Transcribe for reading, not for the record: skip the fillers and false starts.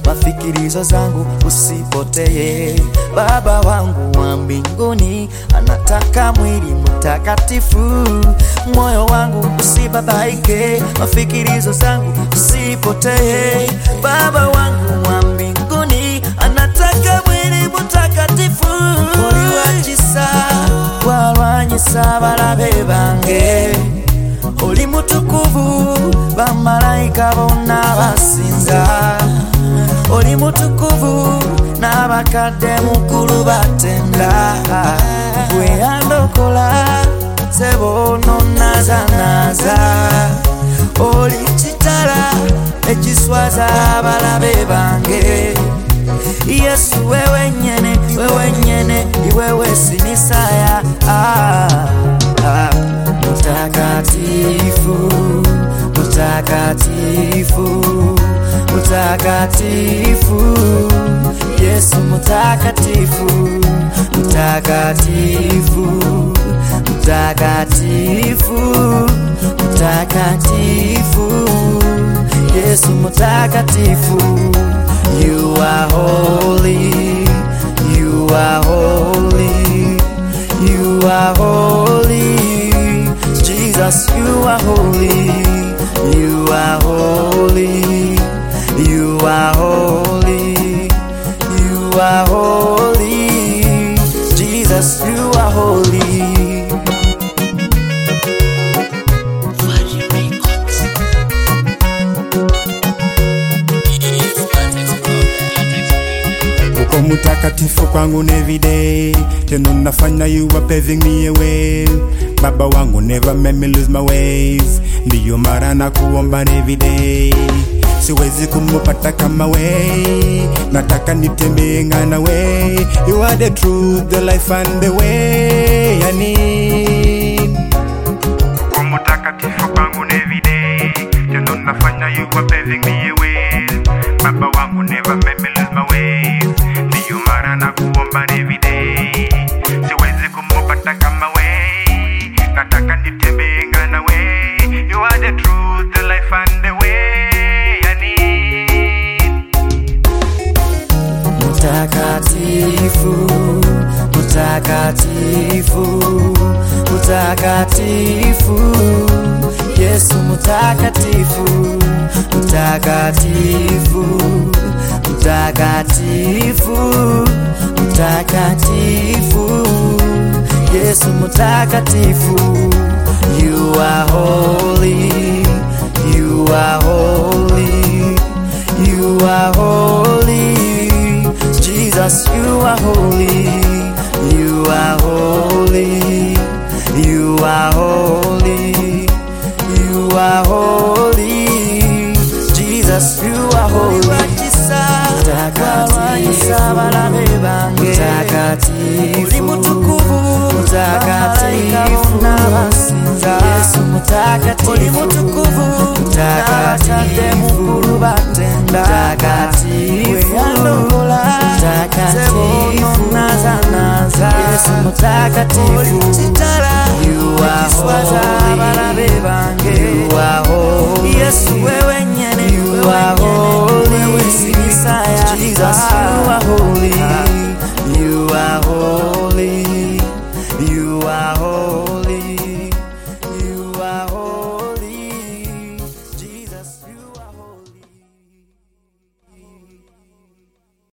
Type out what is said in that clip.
mafikirizo zangu usipotee. Baba wangu wa mbinguni anataka mwili mtakatifu, moyo wangu usibabaike, mafikirizo zangu usipotee. Baba wangu wa mbinguni anataka mwili mtakatifu. Oliwachisa walwanyisa balabe bange, oli mutukuvu bamalayika bonna basinza, oli mutukuvu n'abakadde mukulu batenda. Gwe yandokola sebono nazanaza, oli kitala ekiswaza abalabe bange. Yesu wewe nyene iwewe sinisaya. Mutakatifu, mutakatifu, mutakatifu, Yesu mutakatifu, mutakatifu, mutakatifu, mutakatifu, Yesu mutakatifu. You are holy, you are holy, you are holy, Jesus, you are holy, you are holy, you are holy, you are holy, Jesus, you are holy. Uko mutakatifu kwangu everyday, tena unafanya you are paving me a way. Baba wangu never made me lose my ways, ndiyo mara na kuomba everyday. Siwezi kumupata kama way, nataka nitembee ngana way. You are the truth, the life and the way I need. Uko mutakatifu kwangu everyday, tena unafanya you are paving me a way. Baba wangu never made me lose my ways, ndiyo mara na kuomba everyday. Siwezi kumupata kama way, nataka nitembee ngana way. You are the truth, the life and the way I need. Mutakatifu, mutakatifu, mutakatifu, Yesu mutakatifu, mutakatifu, mutakatifu, mutakatifu, Yesu mutakatifu. You are holy, you are holy, you are holy, Jesus, you are holy, you are holy, you are holy, you are holy, Jesus, you are holy. Mutakatifu, mutakatifu, Yesu mutakatifu, oli mutukuvu, mutakatifu, mukulu batenda, mutakatifu, yandokola, mutakatifu, nazanaza, Yesu mutakatifu, kitala, you are holy, you are holy, Yesu wewe nyene, you are holy, Jesus, you are holy.